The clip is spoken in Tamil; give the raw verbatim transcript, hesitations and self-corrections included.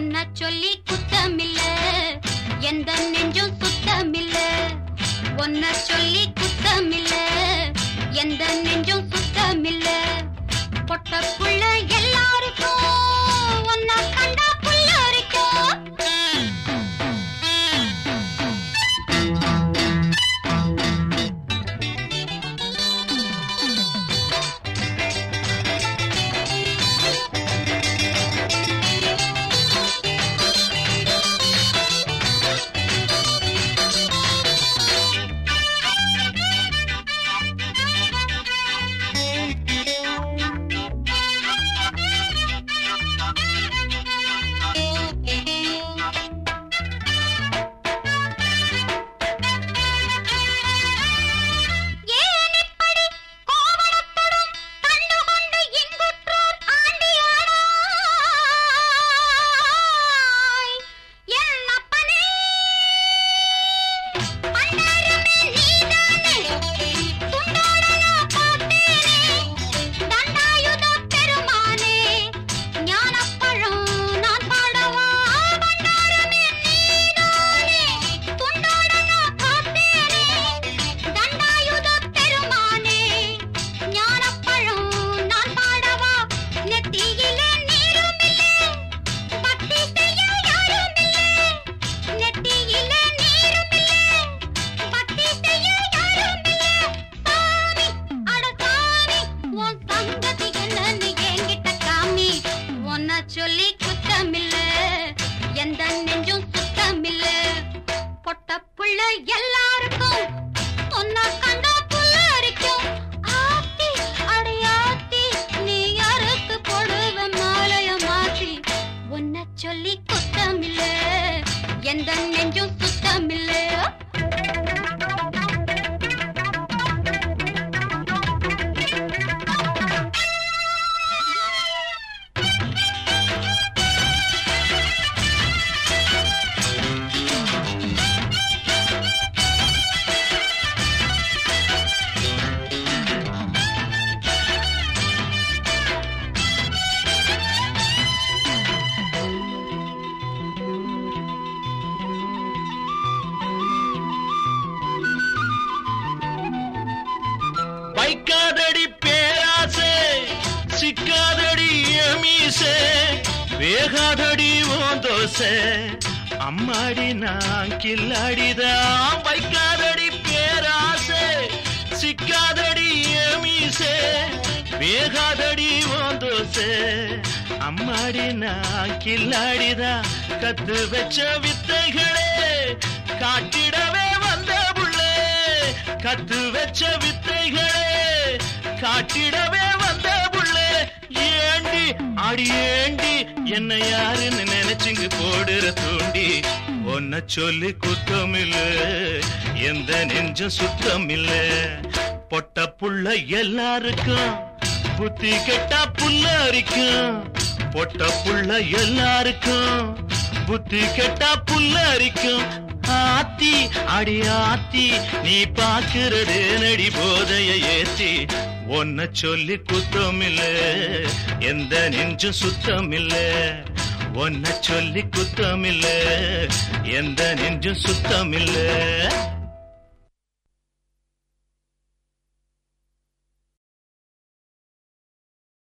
ஒன்ன சொல்லி குத்தமில்ல, எந்த நெஞ்சும் சுத்தமில்ல. ஒன்ன சொல்லி குத்தமில்ல, எந்த நெஞ்சும் சுத்தமில்ல. பொட்ட புள்ள எல்லாருக்கும் ஒன்ன கண்டா புள்ள அரிக்கும். சொல்லி குத்தமில்ல, எந்த நெஞ்சும் சுத்தமில்ல. பொட்ட புள்ள எல்லாருக்கும் ஒன்ன கண்டா புள்ள அரிக்கும். ஆத்தி அடையாத்தி நீ யாருக்கு போடுவ மாலைய மாத்தி. ஒன்ன சொல்லி குத்தமில்ல, எந்த நெஞ்சும் சுத்தமில்ல. வைக்காதடி பேராசே, சிக்காதடி மீசே, வேகாதடி ஓந்தோசே, அம்மாடி நான் கில்லாடிதான். வைக்காதடி பேராசே, சிக்காதடி மீசே, வேகாதடி ஓந்தோசே, அம்மாடி நான் கில்லாடிதான். கத்து வச்ச வித்தைகளே காட்டிடவே வந்த புள்ளே, கத்து வச்ச வித்தைகளே காட்டிடவே வந்த புள்ளே. ஏண்டி அடி ஏண்டி என்ன யாருன்னு நினைச்சுங்க போடுற தூண்டி. ஒன்ன சொல்லி குத்தமில்ல, எந்த நெஞ்சும் சுத்தமில்ல. பொட்ட புள்ள எல்லாருக்கும் புத்தி கெட்டா புல்ல அரிக்கும். பொட்ட புள்ள எல்லாருக்கும் புத்தி கெட்டா புல்ல அரிக்கும். ஆத்தி அடி ஆத்தி நீ பாக்குறது நடி போதைய ஏத்தி. ஒன்ன சொல்லி குத்தமில்ல, எந்த நெஞ்சும் சுத்தமில்ல. ஒன்ன சொல்லி குத்தமில்ல, எந்த நெஞ்சும் சுத்தமில்ல.